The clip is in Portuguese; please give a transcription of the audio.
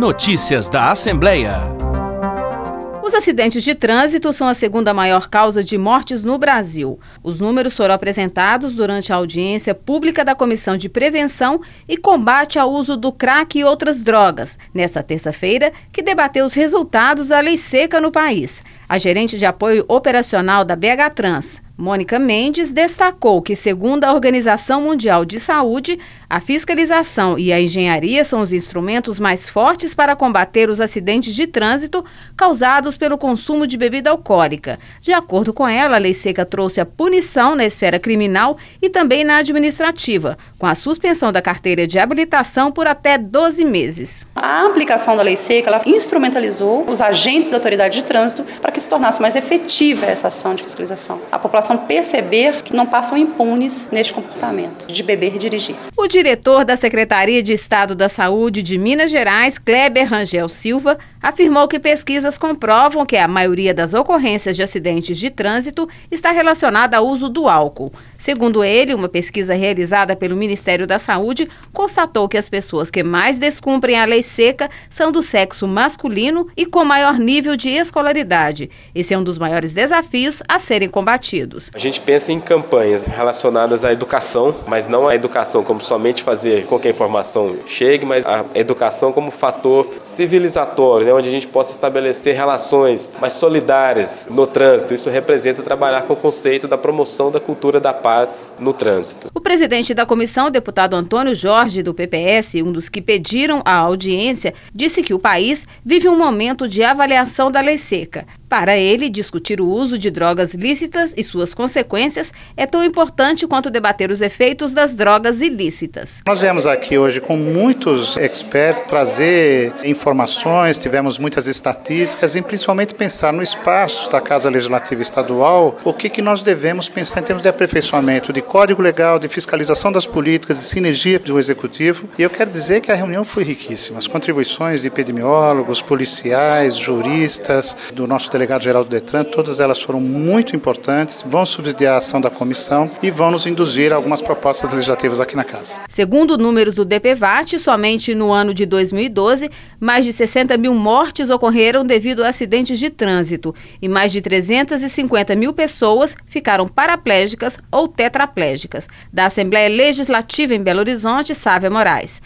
Notícias da Assembleia. Os acidentes de trânsito são a segunda maior causa de mortes no Brasil. Os números foram apresentados durante a audiência pública da Comissão de Prevenção e Combate ao Uso do Crack e outras drogas, nesta terça-feira, que debateu os resultados da lei seca no país. A gerente de apoio operacional da BH Trans, Mônica Mendes, destacou que, segundo a Organização Mundial de Saúde, a fiscalização e a engenharia são os instrumentos mais fortes para combater os acidentes de trânsito causados pelo consumo de bebida alcoólica. De acordo com ela, a lei seca trouxe a punição na esfera criminal e também na administrativa, com a suspensão da carteira de habilitação por até 12 meses. A aplicação da lei seca, ela instrumentalizou os agentes da autoridade de trânsito para que se tornasse mais efetiva essa ação de fiscalização. A população perceber que não passam impunes neste comportamento de beber e dirigir. O diretor da Secretaria de Estado da Saúde de Minas Gerais, Kleber Rangel Silva, afirmou que pesquisas comprovam que a maioria das ocorrências de acidentes de trânsito está relacionada ao uso do álcool. Segundo ele, uma pesquisa realizada pelo Ministério da Saúde constatou que as pessoas que mais descumprem a lei seca são do sexo masculino e com maior nível de escolaridade. Esse é um dos maiores desafios a serem combatidos. A gente pensa em campanhas relacionadas à educação, mas não a educação como somente fazer com que a informação chegue, mas a educação como fator civilizatório, né, onde a gente possa estabelecer relações mais solidárias no trânsito. Isso representa trabalhar com o conceito da promoção da cultura da paz no trânsito. O presidente da comissão, o deputado Antônio Jorge, do PPS, um dos que pediram a audiência, disse que o país vive um momento de avaliação da lei seca. Para ele, discutir o uso de drogas lícitas e suas consequências é tão importante quanto debater os efeitos das drogas ilícitas. Nós viemos aqui hoje com muitos experts trazer informações, tivemos muitas estatísticas e principalmente pensar no espaço da Casa Legislativa Estadual, o que nós devemos pensar em termos de aperfeiçoamento de código legal, de fiscalização das políticas, de sinergia do Executivo. E eu quero dizer que a reunião foi riquíssima. As contribuições de epidemiólogos, policiais, juristas, do nosso delegado-geral do Detran, todas elas foram muito importantes, vão subsidiar a ação da comissão e vão nos induzir a algumas propostas legislativas aqui na Casa. Segundo números do DPVAT, somente no ano de 2012, mais de 60 mil mortes ocorreram devido a acidentes de trânsito e mais de 350 mil pessoas ficaram paraplégicas ou tetraplégicas. Da Assembleia Legislativa em Belo Horizonte, Sávia Moraes.